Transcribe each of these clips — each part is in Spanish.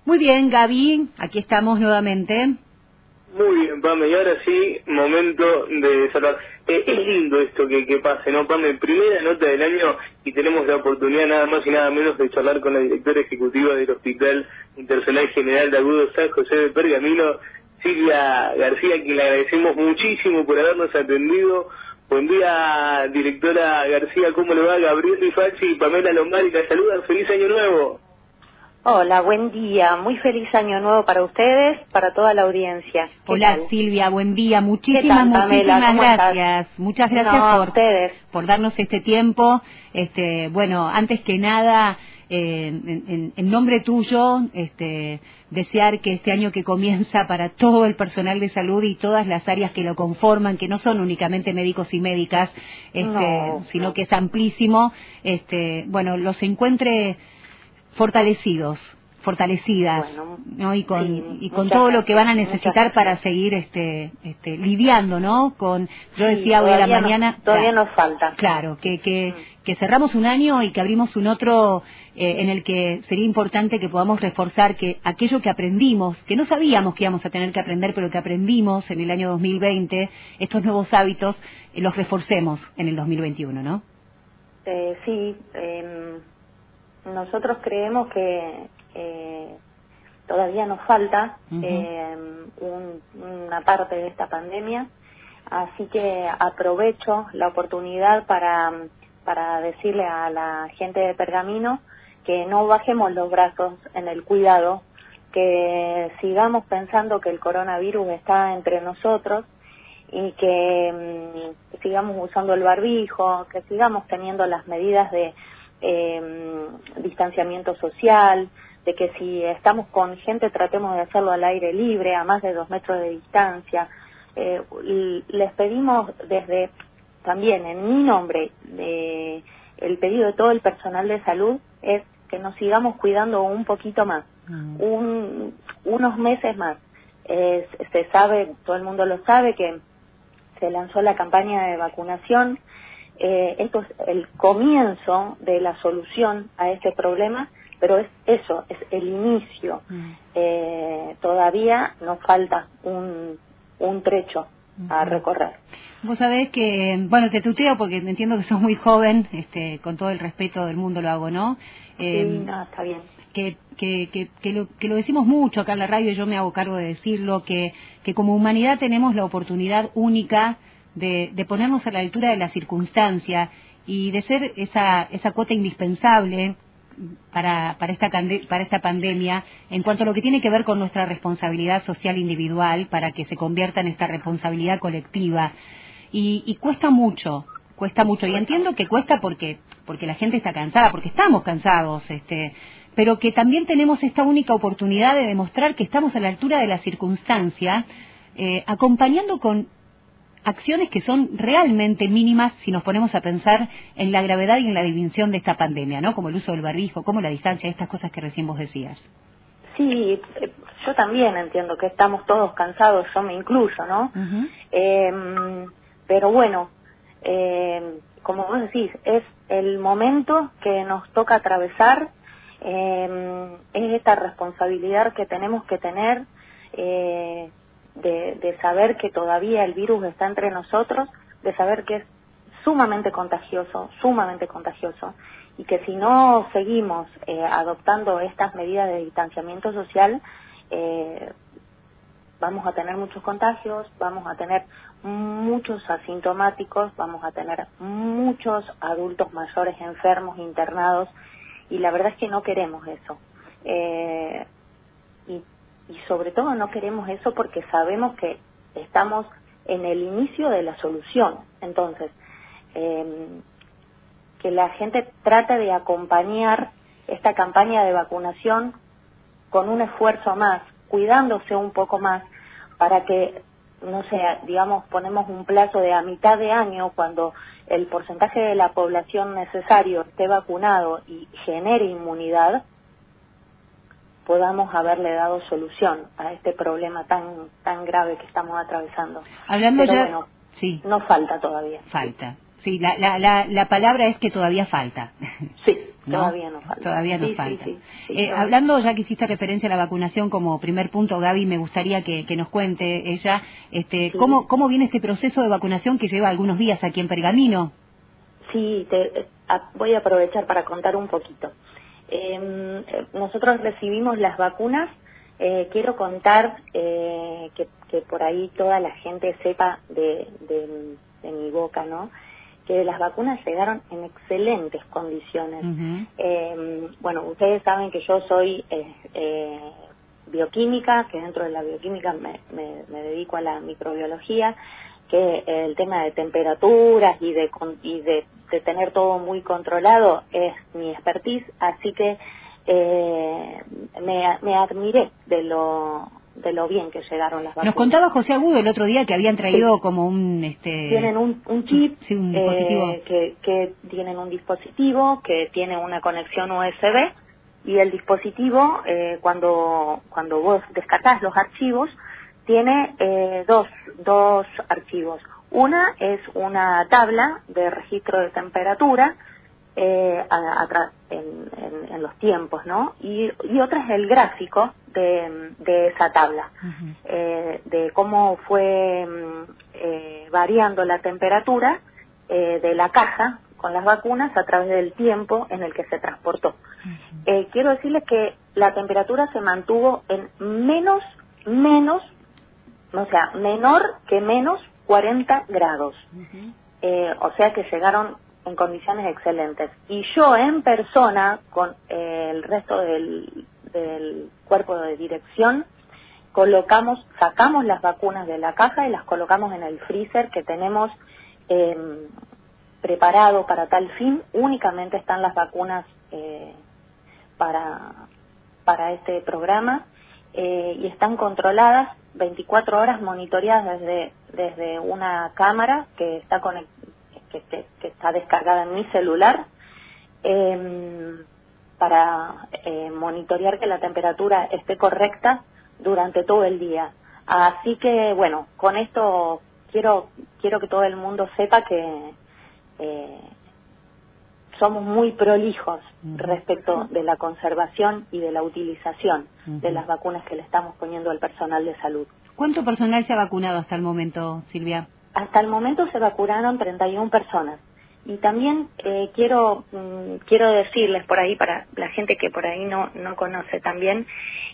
Muy bien, Gaby, aquí estamos nuevamente. Muy bien, Pame, y ahora sí, momento de saludar. Es lindo esto que pase, ¿no, Pame? Primera nota del año y tenemos la oportunidad nada más y nada menos de charlar con la directora ejecutiva del Hospital Internacional General de Agudo San José de Pergamino, Silvia García, a quien le agradecemos muchísimo por habernos atendido. Buen día, directora García, ¿cómo le va? Gabriel Rifacci y Pamela Lombardi, la saludan. ¡Feliz Año Nuevo! Hola, buen día. Muy feliz año nuevo para ustedes, para toda la audiencia. Hola, tal? Silvia, buen día. Pamela? Muchísimas gracias. Estás? Muchas gracias por darnos este tiempo. Bueno, antes que nada, en nombre tuyo, desear que este año que comienza para todo el personal de salud y todas las áreas que lo conforman, que no son únicamente médicos y médicas, sino que es amplísimo, bueno, los encuentre fortalecidas, bueno, ¿no? Y con todo lo que van a necesitar para seguir lidiando, ¿no? Yo decía hoy a la mañana, todavía nos falta. Claro, que cerramos un año y que abrimos un otro en el que sería importante que podamos reforzar que aquello que aprendimos, que no sabíamos que íbamos a tener que aprender, pero que aprendimos en el año 2020, estos nuevos hábitos, los reforcemos en el 2021, ¿no? Sí, nosotros creemos que todavía nos falta una parte de esta pandemia, así que aprovecho la oportunidad para decirle a la gente de Pergamino que no bajemos los brazos en el cuidado, que sigamos pensando que el coronavirus está entre nosotros y que sigamos usando el barbijo, que sigamos teniendo las medidas de distanciamiento social, de que si estamos con gente tratemos de hacerlo al aire libre, a más de 2 metros de distancia. Les pedimos también en mi nombre, el pedido de todo el personal de salud es que nos sigamos cuidando un poquito más, unos meses más. Se sabe, todo el mundo lo sabe, que se lanzó la campaña de vacunación. Esto es el comienzo de la solución a este problema, pero es el inicio. Todavía nos falta un trecho a recorrer. Vos sabés que, bueno, te tuteo porque entiendo que sos muy joven, con todo el respeto del mundo lo hago, ¿no? Sí, no, está bien. Que lo decimos mucho acá en la radio, y yo me hago cargo de decirlo, que como humanidad tenemos la oportunidad única de ponernos a la altura de la circunstancia y de ser esa cuota indispensable para esta pandemia en cuanto a lo que tiene que ver con nuestra responsabilidad social individual para que se convierta en esta responsabilidad colectiva. Y cuesta mucho, y entiendo que cuesta porque la gente está cansada, porque estamos cansados, pero que también tenemos esta única oportunidad de demostrar que estamos a la altura de la circunstancia, acompañando con acciones que son realmente mínimas si nos ponemos a pensar en la gravedad y en la dimensión de esta pandemia, ¿no? Como el uso del barbijo, como la distancia, estas cosas que recién vos decías. Sí, yo también entiendo que estamos todos cansados, yo me incluyo, ¿no? Pero bueno, como vos decís, es el momento que nos toca atravesar, es esta responsabilidad que tenemos que tener, de saber que todavía el virus está entre nosotros, de saber que es sumamente contagioso, y que si no seguimos adoptando estas medidas de distanciamiento social, vamos a tener muchos contagios, vamos a tener muchos asintomáticos, vamos a tener muchos adultos mayores enfermos, internados, y la verdad es que no queremos eso. Y sobre todo no queremos eso porque sabemos que estamos en el inicio de la solución. Entonces, que la gente trate de acompañar esta campaña de vacunación con un esfuerzo más, cuidándose un poco más, para que, no sé, digamos, ponemos un plazo de a mitad de año, cuando el porcentaje de la población necesario esté vacunado y genere inmunidad, podamos haberle dado solución a este problema tan grave que estamos atravesando. Pero bueno, sí, nos falta todavía. Falta. Sí, la palabra es que todavía falta. Sí. ¿no? Todavía nos falta. Todavía nos falta. Sí, hablando, ya que hiciste referencia a la vacunación como primer punto, Gaby, me gustaría que nos cuente ella cómo viene este proceso de vacunación que lleva algunos días aquí en Pergamino. Sí, voy a aprovechar para contar un poquito. Nosotros recibimos las vacunas. Quiero contar que por ahí toda la gente sepa de mi boca, ¿no? Que las vacunas llegaron en excelentes condiciones. Bueno, ustedes saben que yo soy bioquímica, que dentro de la bioquímica me dedico a la microbiología, que el tema de temperaturas y de tener todo muy controlado es mi expertise, así que me admiré de lo bien que llegaron las vacunas. Nos contaba José Agudo el otro día que habían traído como un... Tienen un chip, sí, un dispositivo. Que tienen un dispositivo que tiene una conexión USB, y el dispositivo, cuando vos descargás los archivos, tiene dos archivos. Una es una tabla de registro de temperatura en los tiempos, ¿no? Y otra es el gráfico de esa tabla, de cómo fue variando la temperatura de la caja con las vacunas a través del tiempo en el que se transportó. Quiero decirles que la temperatura se mantuvo en menor que menos 40 grados. O sea que llegaron en condiciones excelentes. Y yo en persona, con el resto del cuerpo de dirección, sacamos las vacunas de la caja y las colocamos en el freezer que tenemos preparado para tal fin. Únicamente están las vacunas para este programa, y están controladas 24 horas, monitoreadas desde una cámara que está que está descargada en mi celular, para monitorear que la temperatura esté correcta durante todo el día. Así que, bueno, con esto quiero que todo el mundo sepa que somos muy prolijos respecto de la conservación y de la utilización de las vacunas que le estamos poniendo al personal de salud. ¿Cuánto personal se ha vacunado hasta el momento, Silvia? Hasta el momento se vacunaron 31 personas. Y también quiero decirles por ahí, para la gente que por ahí no conoce también,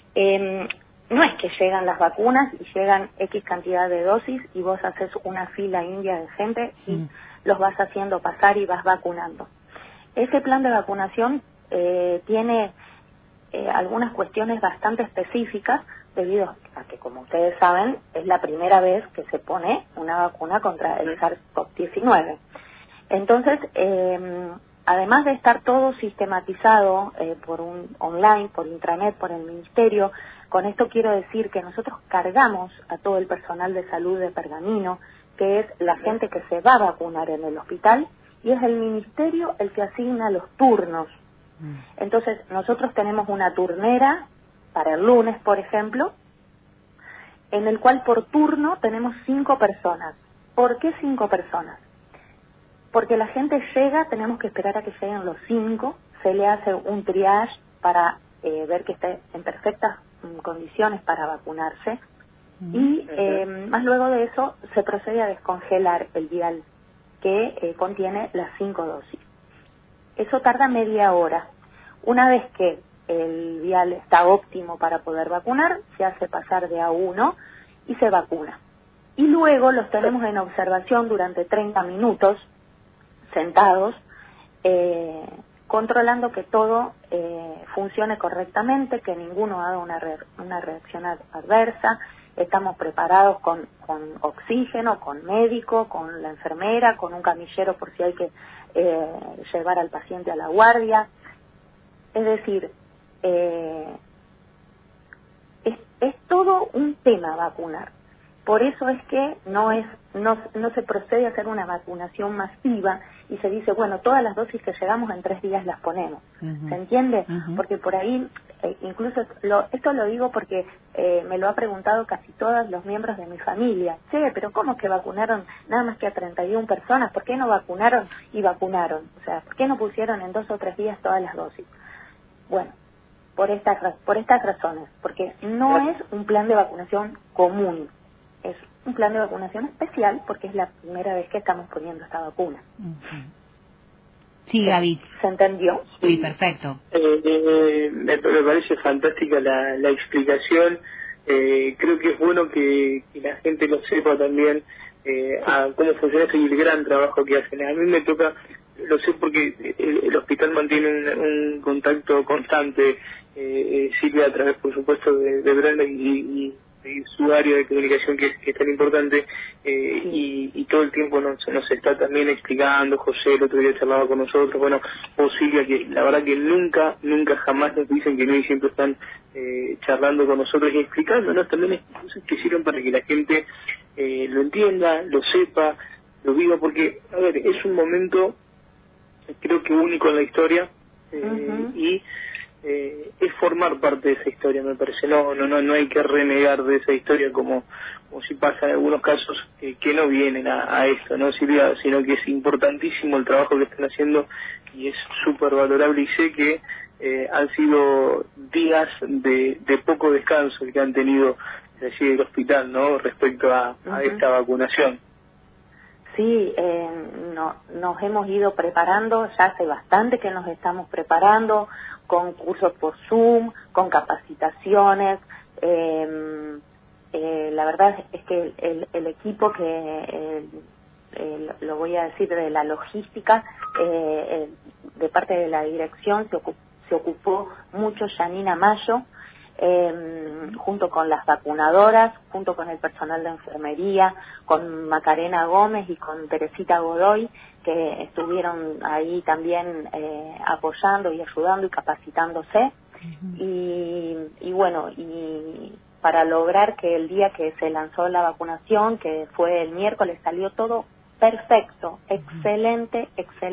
no es que llegan las vacunas y llegan X cantidad de dosis y vos haces una fila india de gente y los vas haciendo pasar y vas vacunando. Ese plan de vacunación tiene algunas cuestiones bastante específicas, debido a que, como ustedes saben, es la primera vez que se pone una vacuna contra el SARS-CoV-19. Entonces, además de estar todo sistematizado online, por intranet, por el Ministerio, con esto quiero decir que nosotros cargamos a todo el personal de salud de Pergamino, que es la gente que se va a vacunar en el hospital, y es el Ministerio el que asigna los turnos. Entonces, nosotros tenemos una turnera para el lunes, por ejemplo, en el cual por turno tenemos 5 personas. ¿Por qué 5 personas? Porque la gente llega, tenemos que esperar a que lleguen los 5, se le hace un triage para ver que esté en perfectas condiciones para vacunarse, y más luego de eso se procede a descongelar el vial que contiene las 5 dosis. Eso tarda media hora. Una vez que el vial está óptimo para poder vacunar, se hace pasar de A1 y se vacuna. Y luego los tenemos en observación durante 30 minutos, sentados, controlando que todo funcione correctamente, que ninguno haga una reacción adversa. Estamos preparados con oxígeno, con médico, con la enfermera, con un camillero por si hay que llevar al paciente a la guardia. Es decir, es todo un tema vacunar. Por eso es que no se procede a hacer una vacunación masiva y se dice, bueno, todas las dosis que llegamos en 3 días las ponemos. ¿Se entiende? Porque por ahí incluso esto lo digo porque me lo ha preguntado casi todos los miembros de mi familia. Che, pero ¿cómo que vacunaron nada más que a 31 personas? ¿Por qué no vacunaron y vacunaron? O sea, ¿por qué no pusieron en 2 o 3 días todas las dosis? Bueno, por estas razones, porque no es un plan de vacunación común, es un plan de vacunación especial porque es la primera vez que estamos poniendo esta vacuna. Sí, Gaby. ¿Se entendió? Sí, perfecto. Me parece fantástica la explicación. Creo que es bueno que la gente lo sepa también, a cómo funciona esto y el gran trabajo que hacen. A mí me toca, lo sé porque el hospital mantiene un contacto constante, Silvia, a través, por supuesto, de Brenda y su área de comunicación que es tan importante, y todo el tiempo nos está también explicando. José el otro día charlaba con nosotros, bueno, o Silvia, que la verdad que nunca jamás nos dicen que no, y siempre están charlando con nosotros y explicándonos también cosas que sirven para que la gente lo entienda, lo sepa, lo viva, porque, a ver, es un momento creo que único en la historia, y es formar parte de esa historia, me parece. No hay que renegar de esa historia como si pasa en algunos casos que no vienen a esto, ¿no, Silvia? Sino que es importantísimo el trabajo que están haciendo y es súper valorable, y sé que han sido días de poco descanso el que han tenido allí del hospital, ¿no?, respecto a esta vacunación. Sí, nos hemos ido preparando, ya hace bastante que nos estamos preparando, con cursos por Zoom, con capacitaciones. La verdad es que el equipo que, lo voy a decir, de la logística, de parte de la dirección, se ocupó mucho Janina Mayo, junto con las vacunadoras, junto con el personal de enfermería, con Macarena Gómez y con Teresita Godoy, que estuvieron ahí también apoyando y ayudando y capacitándose. Y bueno, y para lograr que el día que se lanzó la vacunación, que fue el miércoles, salió todo perfecto, excelente.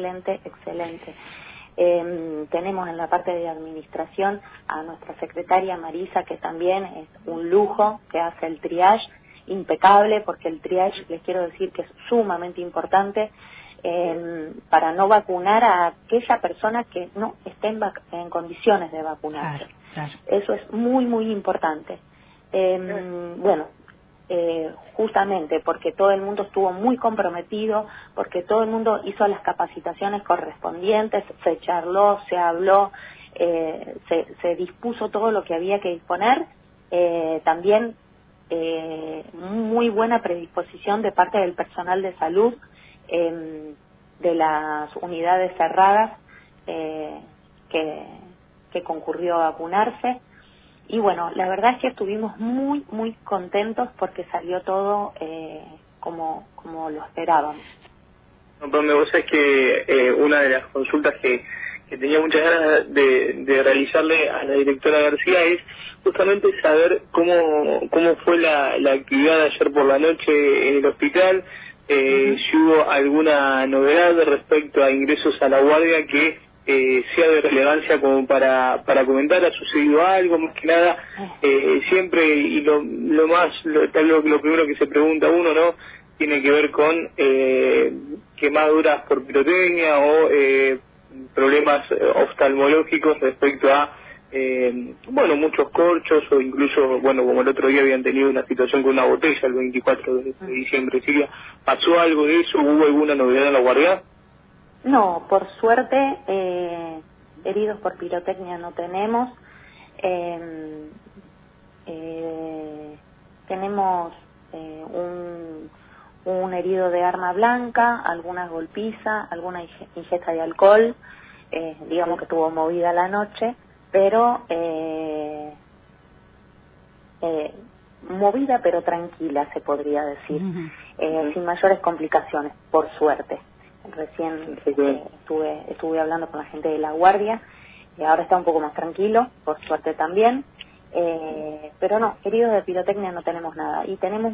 Tenemos en la parte de administración a nuestra secretaria Marisa, que también es un lujo, que hace el triage impecable, porque el triage, les quiero decir que es sumamente importante para no vacunar a aquella persona que no esté en condiciones de vacunarse. Claro. Eso es muy importante. Bueno, justamente porque todo el mundo estuvo muy comprometido, porque todo el mundo hizo las capacitaciones correspondientes, se charló, se habló, se dispuso todo lo que había que disponer. También muy buena predisposición de parte del personal de salud, de las unidades cerradas, que concurrió a vacunarse. Y bueno, la verdad es que estuvimos muy contentos porque salió todo como lo esperábamos. No, pero me gusta es que una de las consultas que tenía muchas ganas de realizarle a la directora García es justamente saber cómo fue la actividad de ayer por la noche en el hospital, si hubo alguna novedad respecto a ingresos a la guardia que sea de relevancia como para comentar. ¿Ha sucedido algo? Más que nada, siempre, y lo primero que se pregunta uno, ¿no?, tiene que ver con quemaduras por pirotecnia o problemas oftalmológicos respecto a muchos corchos, o incluso, como el otro día habían tenido una situación con una botella el 24 de diciembre. Silvia, ¿pasó algo de eso? ¿Hubo alguna novedad en la guardia? No, por suerte, heridos por pirotecnia no tenemos. Tenemos un herido de arma blanca, alguna golpiza, alguna ingesta de alcohol, digamos que estuvo movida la noche, pero movida pero tranquila, se podría decir, sin mayores complicaciones, por suerte. Recién estuve hablando con la gente de la guardia, y ahora está un poco más tranquilo, por suerte también. Pero no, heridos de pirotecnia no tenemos nada. Y tenemos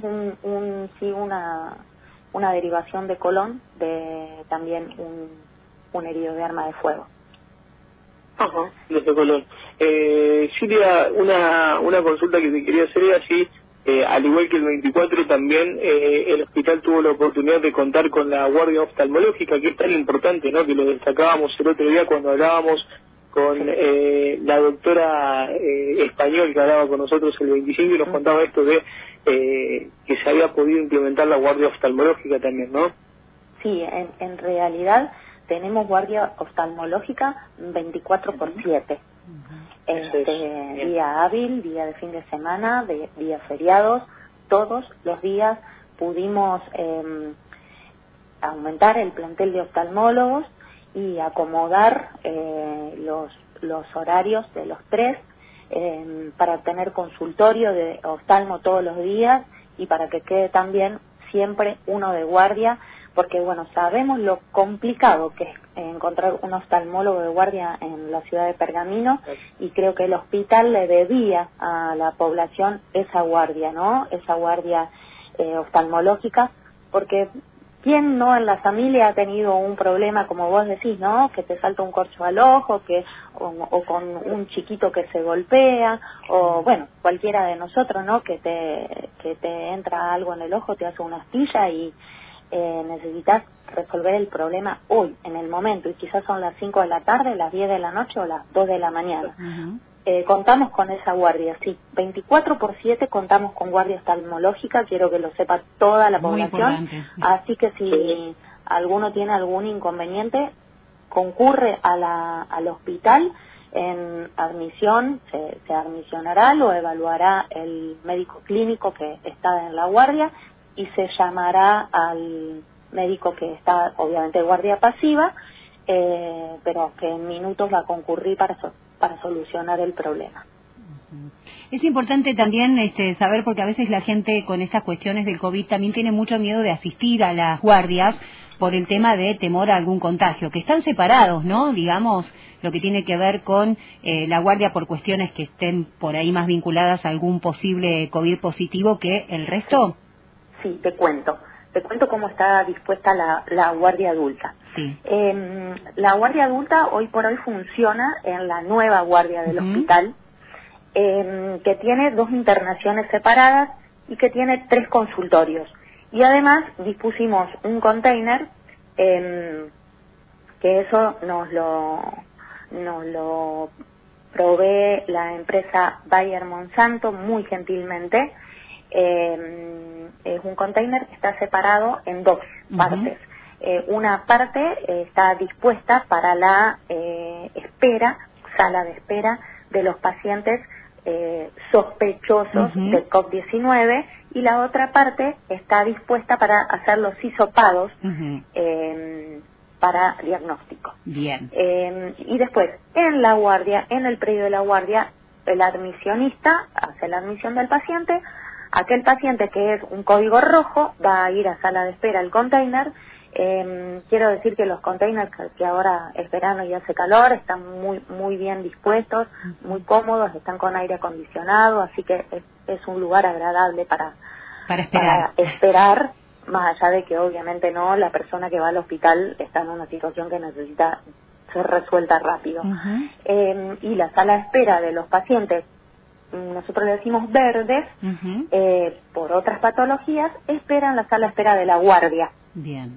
una derivación de Colón, de también un herido de arma de fuego. Ajá, desde Colón. Silvia, una consulta que te quería hacer era si, al igual que el 24, también el hospital tuvo la oportunidad de contar con la guardia oftalmológica, que es tan importante, ¿no? Que lo destacábamos el otro día cuando hablábamos con la doctora español que hablaba con nosotros el 25 y nos contaba esto de que se había podido implementar la guardia oftalmológica también, ¿no? Sí, en realidad tenemos guardia oftalmológica 24/7. Día hábil, día de fin de semana, días feriados, todos los días pudimos aumentar el plantel de oftalmólogos y acomodar los horarios de los tres para tener consultorio de oftalmo todos los días y para que quede también siempre uno de guardia, porque bueno, sabemos lo complicado que es encontrar un oftalmólogo de guardia en la ciudad de Pergamino y creo que el hospital le debía a la población esa guardia, ¿no? Esa guardia oftalmológica, porque ¿quién no en la familia ha tenido un problema, como vos decís, ¿no? Que te salta un corcho al ojo, o con un chiquito que se golpea, o bueno, cualquiera de nosotros, ¿no? Que te entra algo en el ojo, te hace una astilla y necesitas resolver el problema hoy, en el momento, y quizás son las 5 de la tarde, las 10 de la noche o las 2 de la mañana. Contamos con esa guardia, sí, 24/7 contamos con guardia oftalmológica, quiero que lo sepa toda la población, así que si alguno tiene algún inconveniente, concurre al hospital, en admisión, se admisionará, lo evaluará el médico clínico que está en la guardia y se llamará al médico que está obviamente de guardia pasiva, pero que en minutos va a concurrir para solucionar el problema. Es importante también saber, porque a veces la gente con estas cuestiones del COVID también tiene mucho miedo de asistir a las guardias por el tema de temor a algún contagio, que están separados, ¿no? Digamos, lo que tiene que ver con la guardia por cuestiones que estén por ahí más vinculadas a algún posible COVID positivo que el resto. Sí, te cuento cómo está dispuesta la guardia adulta. Sí. La guardia adulta hoy por hoy funciona en la nueva guardia del hospital, que tiene 2 internaciones separadas y que tiene 3 consultorios. Y además dispusimos un container, que eso nos lo provee la empresa Bayer Monsanto muy gentilmente. Es un container que está separado en 2 partes. Una parte está dispuesta para la sala de espera de los pacientes sospechosos de COVID-19 y la otra parte está dispuesta para hacer los hisopados para diagnóstico. Bien. Y después, en la guardia, en el predio de la guardia, el admisionista hace la admisión del paciente. Aquel paciente que es un código rojo va a ir a sala de espera al container. Quiero decir que los containers, que ahora es verano y hace calor, están muy bien dispuestos, muy cómodos, están con aire acondicionado, así que es un lugar agradable para esperar, más allá de que obviamente no, la persona que va al hospital está en una situación que necesita ser resuelta rápido. Y la sala de espera de los pacientes, nosotros le decimos verdes, por otras patologías, esperan la sala de espera de la guardia. Bien.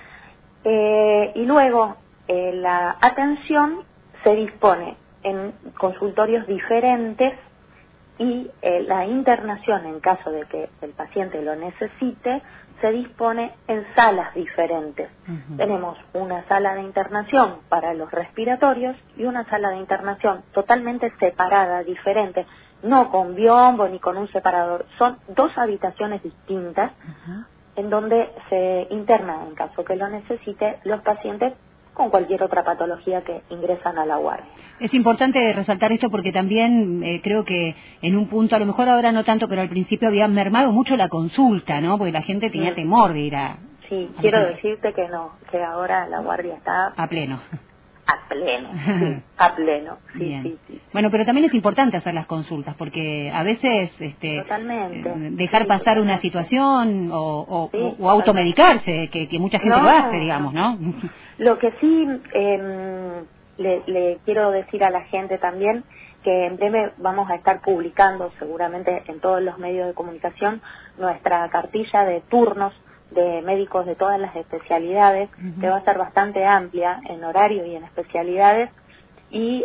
Y luego la atención se dispone en consultorios diferentes y la internación, en caso de que el paciente lo necesite, se dispone en salas diferentes. Tenemos una sala de internación para los respiratorios y una sala de internación totalmente separada, diferente, no con biombo ni con un separador. Son 2 habitaciones distintas en donde se interna, en caso que lo necesite, los pacientes con cualquier otra patología que ingresan a la guardia. Es importante resaltar esto porque también creo que en un punto, a lo mejor ahora no tanto, pero al principio había mermado mucho la consulta, ¿no? Porque la gente tenía temor de ir a... Sí, quiero decirte que no, que ahora la guardia está... A pleno. A pleno, sí, a pleno. Sí. Bueno, pero también es importante hacer las consultas, porque a veces totalmente. Dejar pasar una situación o automedicarse, que mucha gente lo hace, digamos, ¿no? Lo que sí le quiero decir a la gente también que en breve vamos a estar publicando, seguramente en todos los medios de comunicación, nuestra cartilla de turnos de médicos de todas las especialidades, que va a ser bastante amplia en horario y en especialidades, y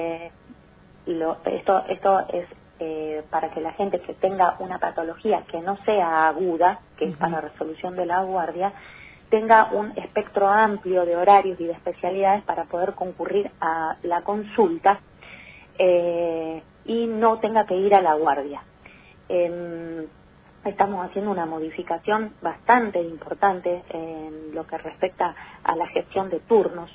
esto es para que la gente que tenga una patología que no sea aguda, que es para resolución de la guardia, tenga un espectro amplio de horarios y de especialidades para poder concurrir a la consulta y no tenga que ir a la guardia. Estamos haciendo una modificación bastante importante en lo que respecta a la gestión de turnos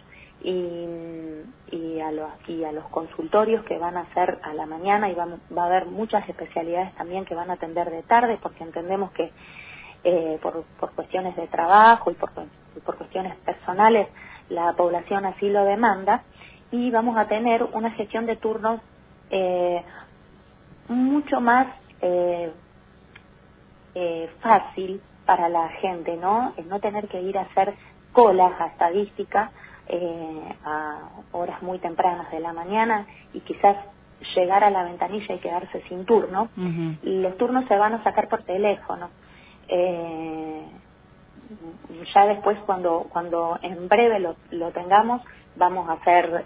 y a los consultorios que van a ser a la mañana, y va a haber muchas especialidades también que van a atender de tarde, porque entendemos que por cuestiones de trabajo y por cuestiones personales la población así lo demanda, y vamos a tener una gestión de turnos mucho más fácil para la gente, ¿no? El no tener que ir a hacer colas a estadística a horas muy tempranas de la mañana y quizás llegar a la ventanilla y quedarse sin turno. Los turnos se van a sacar por teléfono. Ya después, cuando en breve lo tengamos, vamos a hacer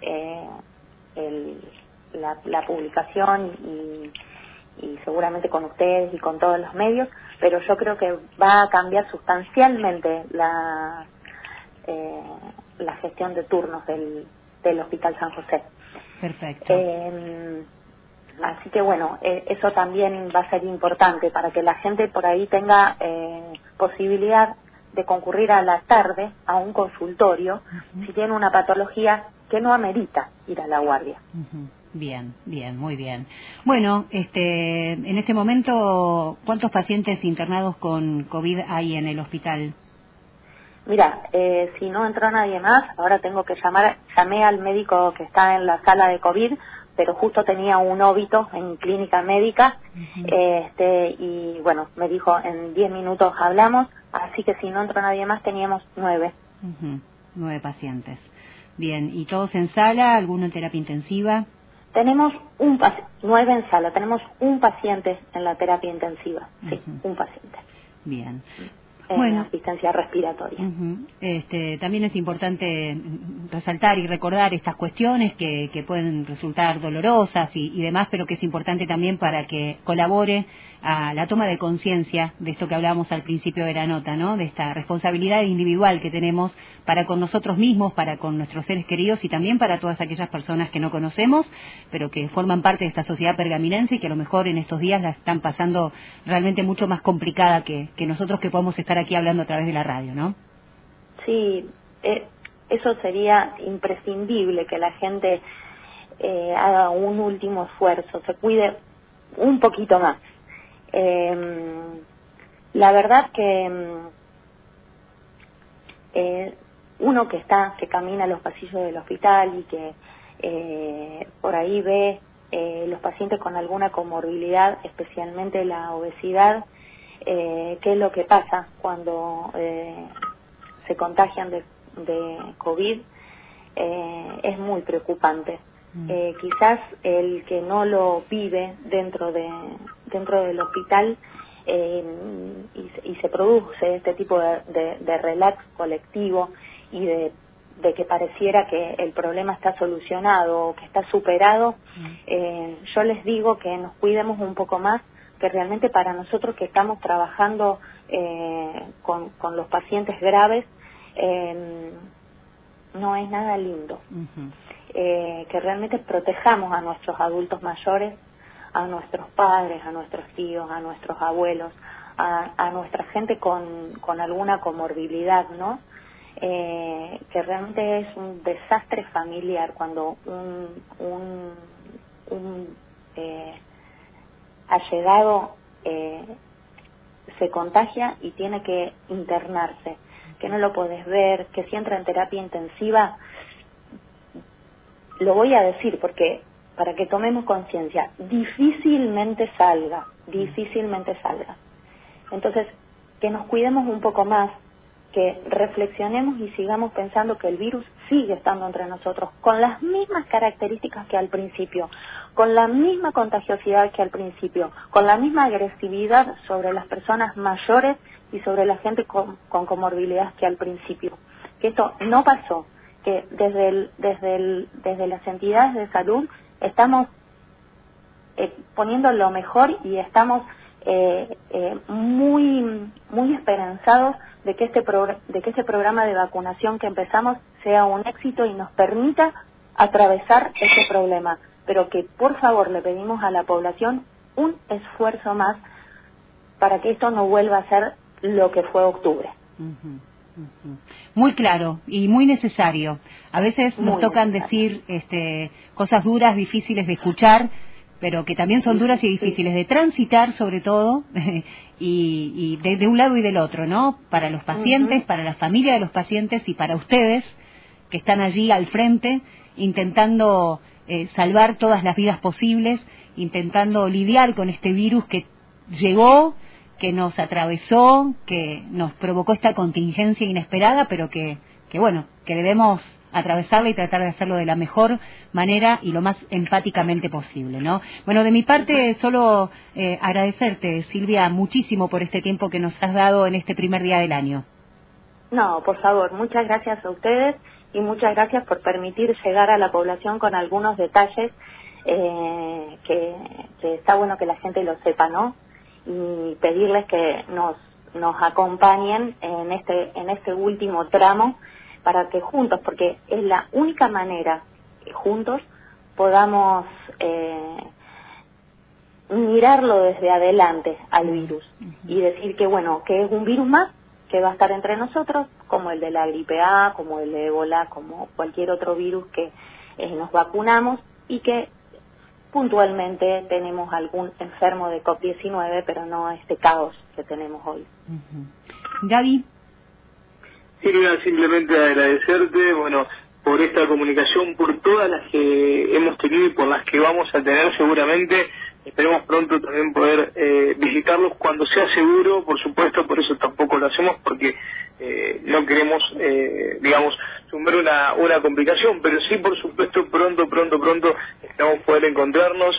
la publicación y seguramente con ustedes y con todos los medios, pero yo creo que va a cambiar sustancialmente la gestión de turnos del Hospital San José. Perfecto. Así que bueno, eso también va a ser importante para que la gente por ahí tenga posibilidad de concurrir a la tarde a un consultorio si tiene una patología que no amerita ir a la guardia. Bien, muy bien. Bueno, en este momento, ¿cuántos pacientes internados con COVID hay en el hospital? Mira, si no entró nadie más, ahora tengo que llamé al médico que está en la sala de COVID, pero justo tenía un óbito en clínica médica, y bueno, me dijo en 10 minutos hablamos, así que si no entró nadie más teníamos 9. 9 pacientes. Bien, ¿y todos en sala? ¿Alguno en terapia intensiva? Tenemos 9 en sala, tenemos un paciente en la terapia intensiva, sí, un paciente. Bien. Bueno, asistencia respiratoria. También es importante resaltar y recordar estas cuestiones que pueden resultar dolorosas y demás, pero que es importante también para que colabore a la toma de conciencia de esto que hablábamos al principio de la nota, ¿no? De esta responsabilidad individual que tenemos para con nosotros mismos, para con nuestros seres queridos y también para todas aquellas personas que no conocemos, pero que forman parte de esta sociedad pergaminense y que a lo mejor en estos días la están pasando realmente mucho más complicada que nosotros que podemos estar aquí hablando a través de la radio, ¿no? Sí, eso sería imprescindible, que la gente haga un último esfuerzo, se cuide un poquito más. La verdad que uno que camina los pasillos del hospital y que por ahí ve los pacientes con alguna comorbilidad, especialmente la obesidad, qué es lo que pasa cuando se contagian de COVID, es muy preocupante. Quizás el que no lo vive dentro del hospital y se produce este tipo de relax colectivo y de que pareciera que el problema está solucionado o que está superado, yo les digo que nos cuidemos un poco más, que realmente para nosotros que estamos trabajando con los pacientes graves, no es nada lindo. Que realmente protejamos a nuestros adultos mayores, a nuestros padres, a nuestros tíos, a nuestros abuelos, a nuestra gente con alguna comorbilidad, ¿no? Que realmente es un desastre familiar cuando un allegado se contagia y tiene que internarse, que no lo podés ver, que si entra en terapia intensiva, lo voy a decir porque para que tomemos conciencia, difícilmente salga. Entonces, que nos cuidemos un poco más, que reflexionemos y sigamos pensando que el virus sigue estando entre nosotros, con las mismas características que al principio, con la misma contagiosidad que al principio, con la misma agresividad sobre las personas mayores y sobre la gente con comorbilidades que al principio. Que esto no pasó, que desde las entidades de salud estamos poniendo lo mejor y estamos muy esperanzados de que este programa de vacunación que empezamos sea un éxito y nos permita atravesar este problema, pero que por favor le pedimos a la población un esfuerzo más para que esto no vuelva a ser lo que fue octubre. Muy claro y muy necesario. A veces nos tocan decir cosas duras, difíciles de escuchar, pero que también son duras y difíciles de transitar, sobre todo, y de un lado y del otro, ¿no? Para los pacientes, para la familia de los pacientes y para ustedes, que están allí al frente, intentando salvar todas las vidas posibles, intentando lidiar con este virus que llegó, que nos atravesó, que nos provocó esta contingencia inesperada, pero que bueno, que debemos atravesarla y tratar de hacerlo de la mejor manera y lo más empáticamente posible, ¿no? Bueno, de mi parte, solo agradecerte, Silvia, muchísimo por este tiempo que nos has dado en este primer día del año. No, por favor, muchas gracias a ustedes y muchas gracias por permitir llegar a la población con algunos detalles que está bueno que la gente lo sepa, ¿no? Y pedirles que nos acompañen en este último tramo para que juntos, porque es la única manera que juntos podamos mirarlo desde adelante al virus y decir que bueno, que es un virus más que va a estar entre nosotros, como el de la gripe A, como el de ébola, como cualquier otro virus que nos vacunamos y que puntualmente tenemos algún enfermo de COVID-19, pero no este caos que tenemos hoy. Gaby. Silvia, simplemente agradecerte, bueno, por esta comunicación, por todas las que hemos tenido y por las que vamos a tener seguramente. Esperemos pronto también poder visitarlos cuando sea seguro, por supuesto, por eso tampoco lo hacemos, porque no queremos, digamos, sumar una complicación, pero sí, por supuesto, pronto esperamos poder encontrarnos,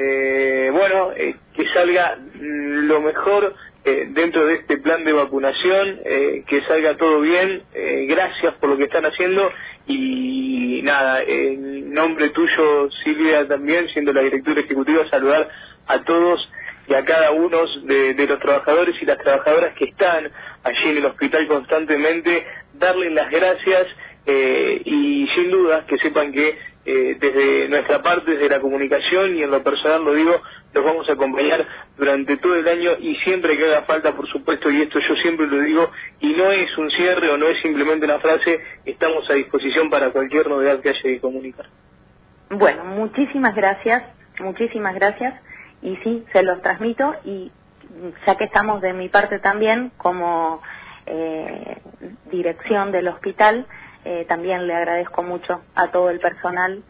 que salga lo mejor dentro de este plan de vacunación, que salga todo bien, gracias por lo que están haciendo y nada, en nombre tuyo, Silvia, también siendo la directora ejecutiva, saludar a todos y a cada uno de los trabajadores y las trabajadoras que están allí en el hospital constantemente, darles las gracias y sin duda que sepan que desde nuestra parte, desde la comunicación y en lo personal lo digo, los vamos a acompañar durante todo el año y siempre que haga falta, por supuesto, y esto yo siempre lo digo, y no es un cierre o no es simplemente una frase, estamos a disposición para cualquier novedad que haya que comunicar. Bueno, muchísimas gracias, y sí, se los transmito, y ya que estamos de mi parte también, como dirección del hospital, también le agradezco mucho a todo el personal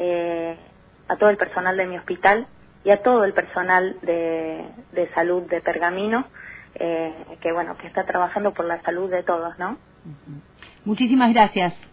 de mi hospital y a todo el personal de salud de Pergamino, que bueno, que está trabajando por la salud de todos, ¿no? Muchísimas gracias.